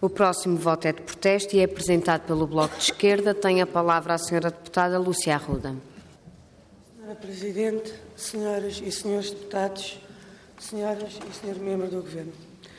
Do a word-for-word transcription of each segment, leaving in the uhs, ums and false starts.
O próximo voto é de protesto e é apresentado pelo Bloco de Esquerda. Tem a palavra a senhora deputada Lúcia Arruda. Senhora Presidente, senhoras e senhores deputados, senhoras e senhor membro do Governo.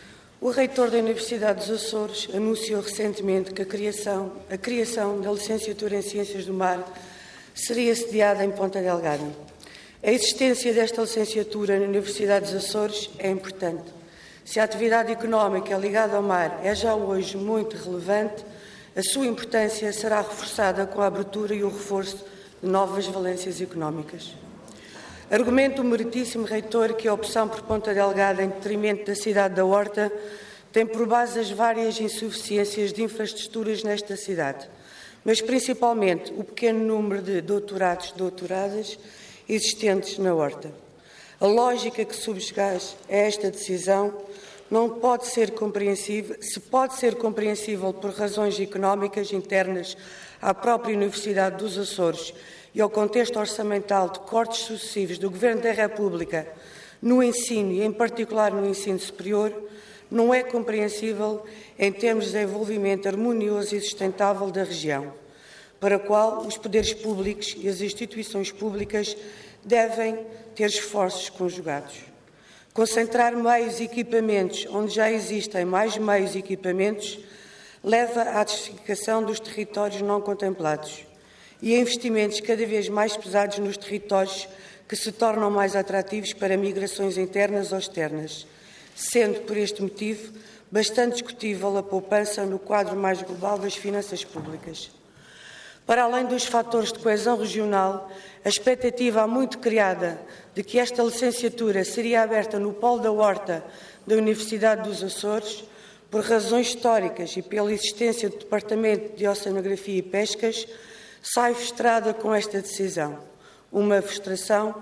O reitor da Universidade dos Açores anunciou recentemente que a criação, a criação da licenciatura em Ciências do Mar seria sediada em Ponta Delgada. A existência desta licenciatura na Universidade dos Açores é importante. Se a atividade económica ligada ao mar é já hoje muito relevante, a sua importância será reforçada com a abertura e o reforço de novas valências económicas. Argumenta o meritíssimo reitor que a opção por Ponta Delgada em detrimento da cidade da Horta tem por base as várias insuficiências de infraestruturas nesta cidade, mas principalmente o pequeno número de doutorados e doutoradas existentes na Horta. A lógica que subjaz a esta decisão não pode ser compreensível, se pode ser compreensível por razões económicas internas à própria Universidade dos Açores e ao contexto orçamental de cortes sucessivos do Governo da República no ensino e, em particular, no ensino superior, não é compreensível em termos de desenvolvimento harmonioso e sustentável da região, para a qual os poderes públicos e as instituições públicas devem ter esforços conjugados. Concentrar meios e equipamentos onde já existem mais meios e equipamentos leva à desertificação dos territórios não contemplados e a investimentos cada vez mais pesados nos territórios que se tornam mais atrativos para migrações internas ou externas, sendo, por este motivo, bastante discutível a poupança no quadro mais global das finanças públicas. Para além dos fatores de coesão regional, a expectativa há muito criada de que esta licenciatura seria aberta no Polo da Horta da Universidade dos Açores, por razões históricas e pela existência do Departamento de Oceanografia e Pescas, sai frustrada com esta decisão. Uma frustração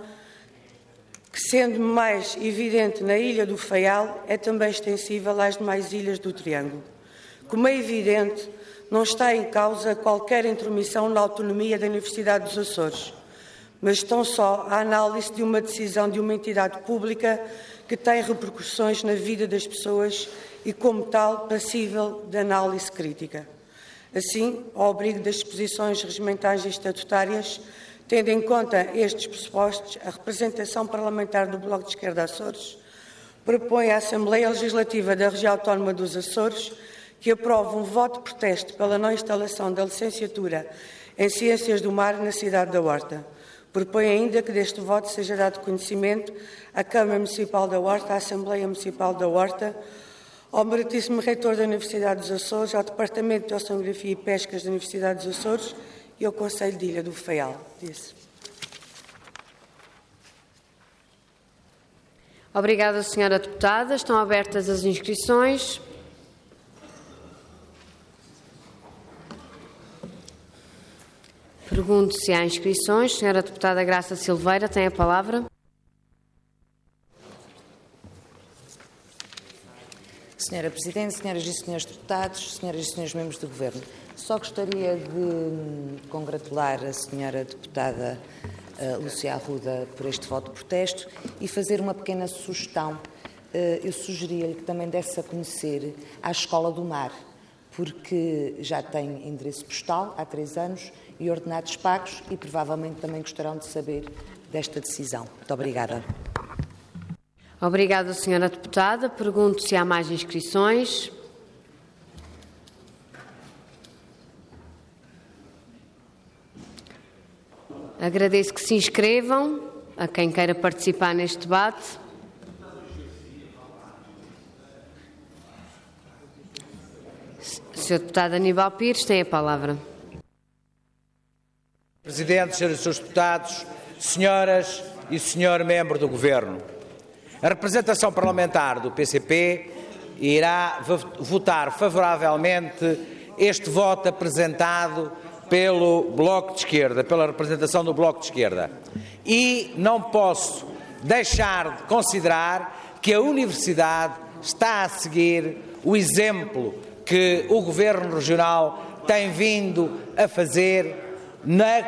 que, sendo mais evidente na Ilha do Faial, é também extensível às demais ilhas do Triângulo. Como é evidente, não está em causa qualquer intromissão na autonomia da Universidade dos Açores, mas tão só a análise de uma decisão de uma entidade pública que tem repercussões na vida das pessoas e, como tal, passível de análise crítica. Assim, ao abrigo das disposições regimentais e estatutárias, tendo em conta estes pressupostos, a representação parlamentar do Bloco de Esquerda Açores propõe à Assembleia Legislativa da Região Autónoma dos Açores que aprove um voto de protesto pela não instalação da licenciatura em Ciências do Mar na cidade da Horta. Propõe ainda que deste voto seja dado conhecimento à Câmara Municipal da Horta, à Assembleia Municipal da Horta, ao meritíssimo reitor da Universidade dos Açores, ao Departamento de Oceanografia e Pescas da Universidade dos Açores e ao Conselho de Ilha do Faial. Disse. Obrigada, senhora deputada. Estão abertas as inscrições. Pergunto se há inscrições. Senhora deputada Graça Silveira tem a palavra. Senhora Presidente, senhoras e senhores deputados, senhoras e senhores membros do Governo, só gostaria de congratular a senhora deputada uh, Lúcia Arruda por este voto de protesto e fazer uma pequena sugestão. Uh, eu sugeria-lhe que também desse a conhecer à Escola do Mar, porque já tem endereço postal há três anos e ordenados pagos e provavelmente também gostarão de saber desta decisão. Muito obrigada. Obrigada, senhora deputada. Pergunto se há mais inscrições. Agradeço que se inscrevam a quem queira participar neste debate. senhor deputado Aníbal Pires tem a palavra. Presidente, senhoras e senhores deputados, senhoras e senhor membro do Governo, a representação parlamentar do P C P irá votar favoravelmente este voto apresentado pelo Bloco de Esquerda, pela representação do Bloco de Esquerda. E não posso deixar de considerar que a Universidade está a seguir o exemplo que o Governo Regional tem vindo a fazer na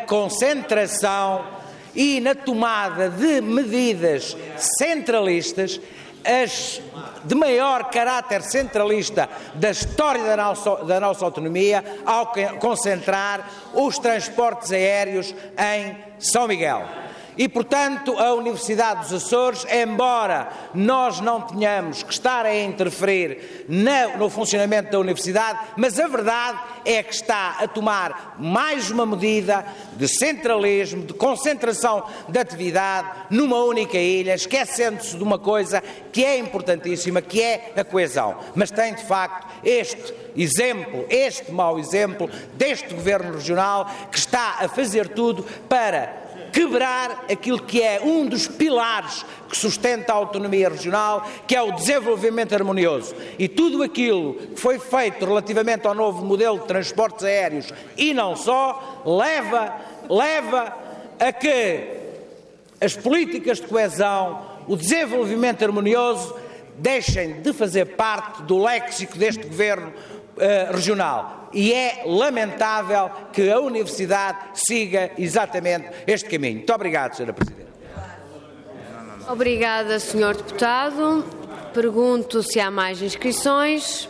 concentração e na tomada de medidas centralistas as de maior caráter centralista da história da nossa, da nossa autonomia ao concentrar os transportes aéreos em São Miguel. E, portanto, a Universidade dos Açores, embora nós não tenhamos que estar a interferir na, no funcionamento da Universidade, mas a verdade é que está a tomar mais uma medida de centralismo, de concentração de atividade numa única ilha, esquecendo-se de uma coisa que é importantíssima, que é a coesão. Mas tem, de facto, este exemplo, este mau exemplo deste Governo Regional que está a fazer tudo para quebrar aquilo que é um dos pilares que sustenta a autonomia regional, que é o desenvolvimento harmonioso. E tudo aquilo que foi feito relativamente ao novo modelo de transportes aéreos e não só, leva, leva a que as políticas de coesão, o desenvolvimento harmonioso, deixem de fazer parte do léxico deste Governo uh, regional. E é lamentável que a Universidade siga exatamente este caminho. Muito obrigado, senhora Presidente. Obrigada, senhor Deputado. Pergunto se há mais inscrições.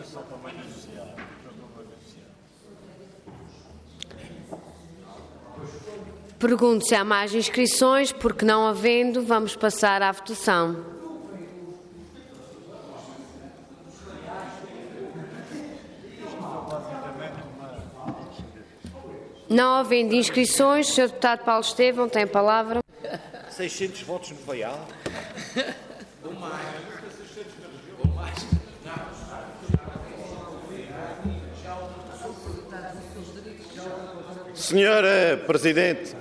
Pergunto se há mais inscrições, porque não havendo, vamos passar à votação. Não havendo inscrições, senhor Deputado Paulo Estevão tem a palavra. seiscentos votos no Vaial. Senhora Presidente,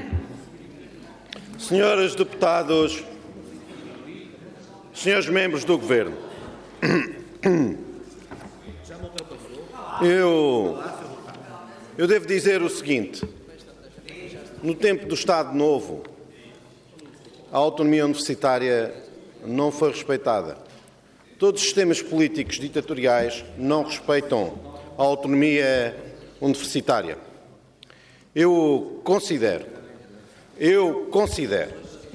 senhores deputados, senhores membros do Governo, eu... Eu devo dizer o seguinte: no tempo do Estado Novo, a autonomia universitária não foi respeitada. Todos os sistemas políticos ditatoriais não respeitam a autonomia universitária. Eu considero, eu considero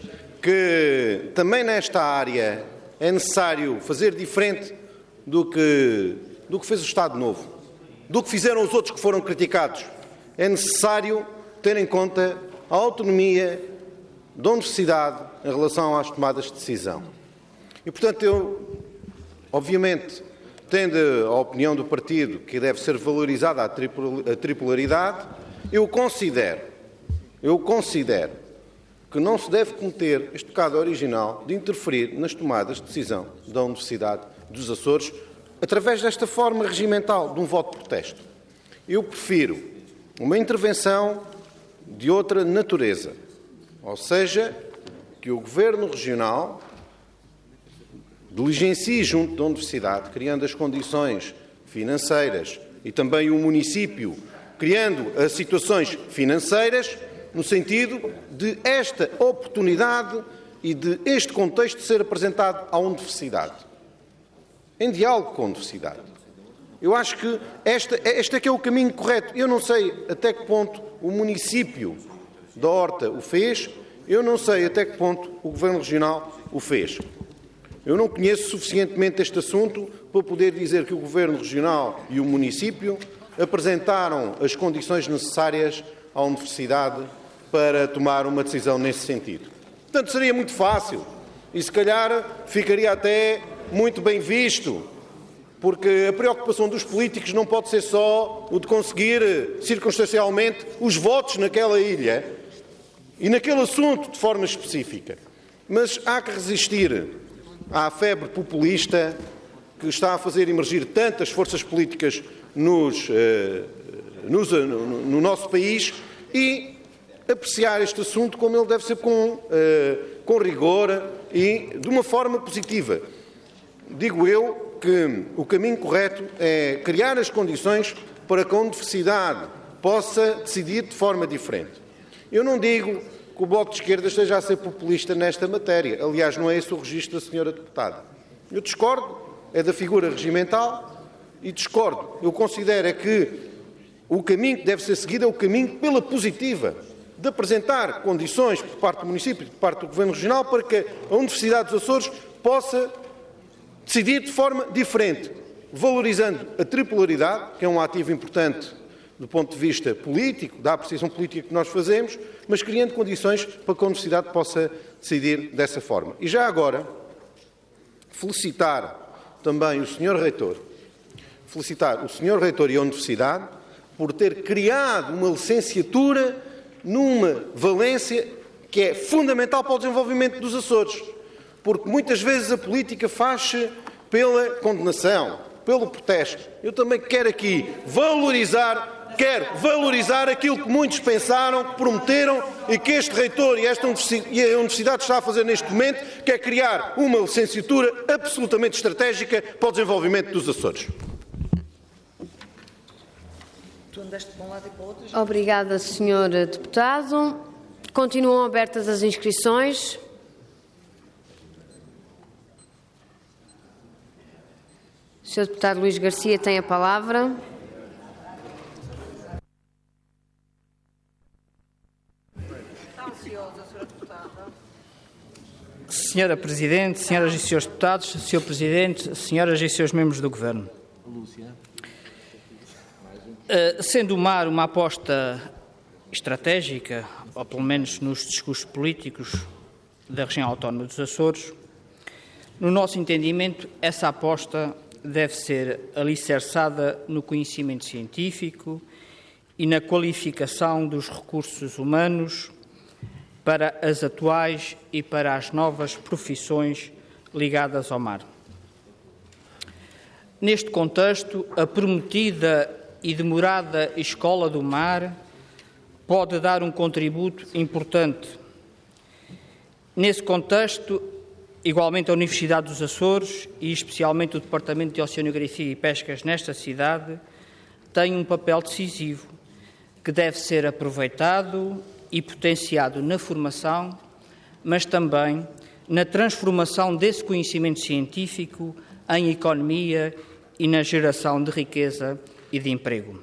que também nesta área é necessário fazer diferente do que, do que fez o Estado Novo, do que fizeram os outros que foram criticados. É necessário ter em conta a autonomia da universidade em relação às tomadas de decisão. E, portanto, eu, obviamente, tendo a opinião do partido que deve ser valorizada a tripolaridade, eu considero, eu considero que não se deve cometer este pecado original de interferir nas tomadas de decisão da Universidade dos Açores através desta forma regimental de um voto de protesto. Eu prefiro uma intervenção de outra natureza, ou seja, que o Governo Regional diligencie junto da Universidade, criando as condições financeiras, e também o município, criando as situações financeiras, no sentido de esta oportunidade e de este contexto ser apresentado à Universidade, em diálogo com a Universidade. Eu acho que esta, este é que é o caminho correto. Eu não sei até que ponto o município da Horta o fez, eu não sei até que ponto o Governo Regional o fez. Eu não conheço suficientemente este assunto para poder dizer que o Governo Regional e o município apresentaram as condições necessárias à Universidade para tomar uma decisão nesse sentido. Portanto, seria muito fácil e, se calhar, ficaria até muito bem visto, porque a preocupação dos políticos não pode ser só o de conseguir, circunstancialmente, os votos naquela ilha e naquele assunto de forma específica. Mas há que resistir à febre populista que está a fazer emergir tantas forças políticas nos, eh, nos, no, no nosso país e apreciar este assunto como ele deve ser, com, eh, com rigor e de uma forma positiva. Digo eu que o caminho correto é criar as condições para que a Universidade possa decidir de forma diferente. Eu não digo que o Bloco de Esquerda esteja a ser populista nesta matéria. Aliás, não é esse o registro da senhora deputada. Eu discordo, é da figura regimental e discordo. Eu considero é que o caminho que deve ser seguido é o caminho pela positiva, de apresentar condições por parte do município e por parte do Governo Regional para que a Universidade dos Açores possa decidir de forma diferente, valorizando a tripolaridade, que é um ativo importante do ponto de vista político, da apreciação política que nós fazemos, mas criando condições para que a Universidade possa decidir dessa forma. E já agora, felicitar também o senhor Reitor, felicitar o senhor Reitor e a Universidade por ter criado uma licenciatura numa valência que é fundamental para o desenvolvimento dos Açores, porque muitas vezes a política faz-se pela condenação, pelo protesto. Eu também quero aqui valorizar, quero valorizar aquilo que muitos pensaram, que prometeram e que este reitor e, esta universidade, e a Universidade está a fazer neste momento, que é criar uma licenciatura absolutamente estratégica para o desenvolvimento dos Açores. Obrigada, senhor Deputado. Continuam abertas as inscrições. O senhor Deputado Luís Garcia tem a palavra. Senhora Presidente, senhoras e senhores deputados, senhor Presidente, senhoras e senhores membros do Governo. Uh, sendo o mar uma aposta estratégica, ou pelo menos nos discursos políticos da região autónoma dos Açores, no nosso entendimento, essa aposta deve ser alicerçada no conhecimento científico e na qualificação dos recursos humanos para as atuais e para as novas profissões ligadas ao mar. Neste contexto, a prometida e demorada Escola do Mar pode dar um contributo importante. Nesse contexto, igualmente a Universidade dos Açores e especialmente o Departamento de Oceanografia e Pescas nesta cidade tem um papel decisivo que deve ser aproveitado e potenciado na formação, mas também na transformação desse conhecimento científico em economia e na geração de riqueza e de emprego.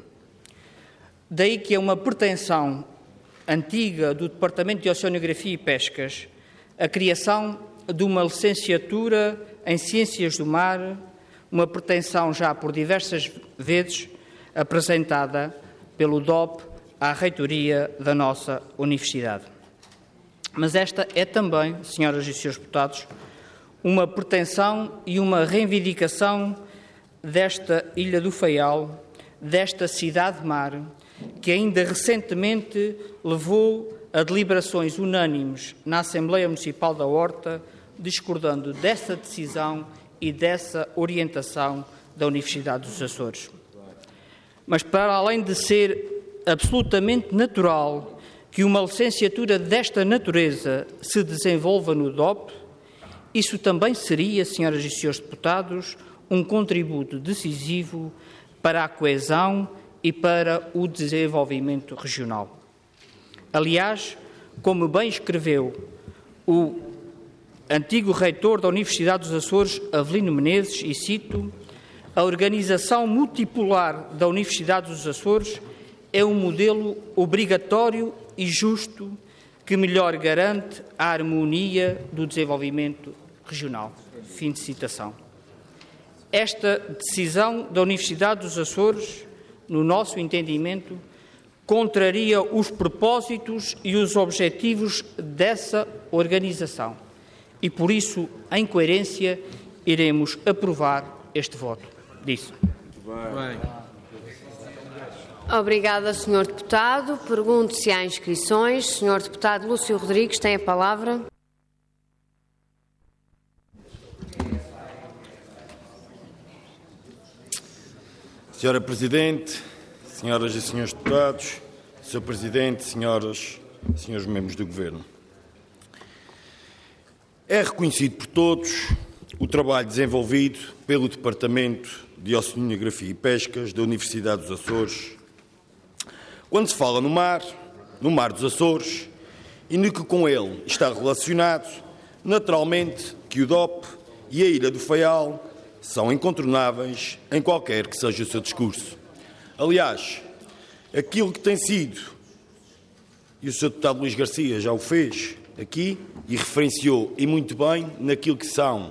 Daí que é uma pretensão antiga do Departamento de Oceanografia e Pescas a criação de uma licenciatura em Ciências do Mar, uma pretensão já por diversas vezes apresentada pelo D O P à reitoria da nossa Universidade. Mas esta é também, senhoras e senhores deputados, uma pretensão e uma reivindicação desta Ilha do Faial, desta cidade-mar, que ainda recentemente levou a deliberações unânimes na Assembleia Municipal da Horta, discordando dessa decisão e dessa orientação da Universidade dos Açores. Mas, para além de ser absolutamente natural que uma licenciatura desta natureza se desenvolva no D O P, isso também seria, senhoras e senhores deputados, um contributo decisivo para a coesão e para o desenvolvimento regional. Aliás, como bem escreveu o antigo reitor da Universidade dos Açores, Avelino Menezes, e cito, a organização multipolar da Universidade dos Açores é um modelo obrigatório e justo que melhor garante a harmonia do desenvolvimento regional. Fim de citação. Esta decisão da Universidade dos Açores, no nosso entendimento, contraria os propósitos e os objetivos dessa organização e, por isso, em coerência, iremos aprovar este voto. Disso. Obrigada, senhor Deputado. Pergunto se há inscrições. senhor Deputado Lúcio Rodrigues tem a palavra. Senhora Presidente, senhoras e senhores deputados, senhor Presidente, senhoras e senhores membros do Governo. É reconhecido por todos o trabalho desenvolvido pelo Departamento de Oceanografia e Pescas da Universidade dos Açores, quando se fala no mar, no mar dos Açores e no que com ele está relacionado, naturalmente que o D O P e a Ilha do Faial são incontornáveis em qualquer que seja o seu discurso. Aliás, aquilo que tem sido, e o senhor Deputado Luís Garcia já o fez aqui, e referenciou, e muito bem, naquilo que são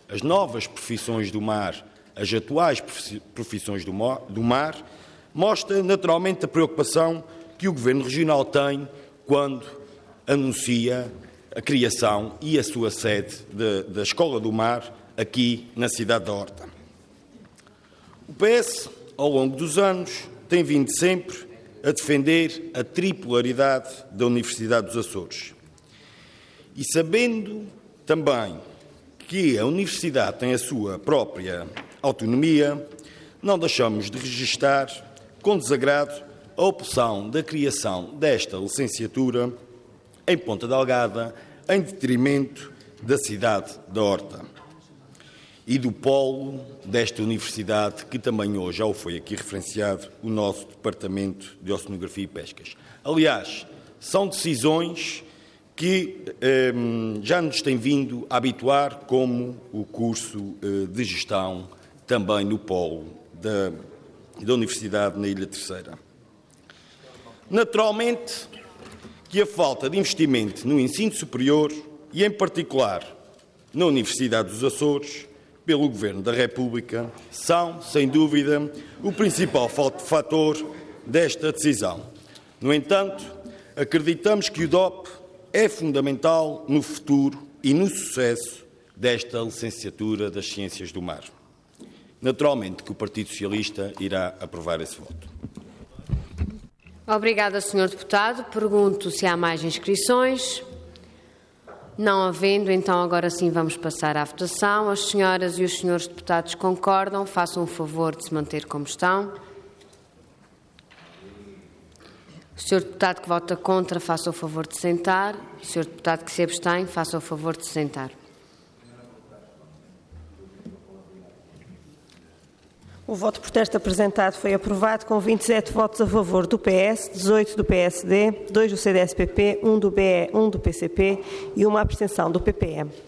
as novas profissões do mar, as atuais profissões do mar, mostra naturalmente a preocupação que o Governo Regional tem quando anuncia a criação e a sua sede de, da Escola do Mar aqui na cidade da Horta. O P S, ao longo dos anos, tem vindo sempre a defender a tripolaridade da Universidade dos Açores. E sabendo também que a Universidade tem a sua própria autonomia, não deixamos de registar com desagrado a opção da criação desta licenciatura em Ponta Delgada, em detrimento da cidade da Horta e do polo desta universidade, que também hoje já o foi aqui referenciado, o nosso Departamento de Oceanografia e Pescas. Aliás, são decisões que eh, já nos têm vindo a habituar, como o curso eh, de gestão também no polo da, da Universidade na Ilha Terceira. Naturalmente que a falta de investimento no ensino superior e, em particular, na Universidade dos Açores, pelo Governo da República, são, sem dúvida, o principal fator desta decisão. No entanto, acreditamos que o D O P é fundamental no futuro e no sucesso desta licenciatura das Ciências do Mar. Naturalmente que o Partido Socialista irá aprovar esse voto. Obrigada, senhor Deputado. Pergunto se há mais inscrições. Não havendo, então agora sim vamos passar à votação. As senhoras e os senhores deputados concordam. Façam o favor de se manter como estão. O senhor deputado que vota contra, faça o favor de sentar. O senhor deputado que se abstém, faça o favor de sentar. O voto de protesto apresentado foi aprovado com vinte e sete votos a favor do P S, dezoito do P S D, dois do C D S P P, um do B E, um do P C P e uma abstenção do P P M.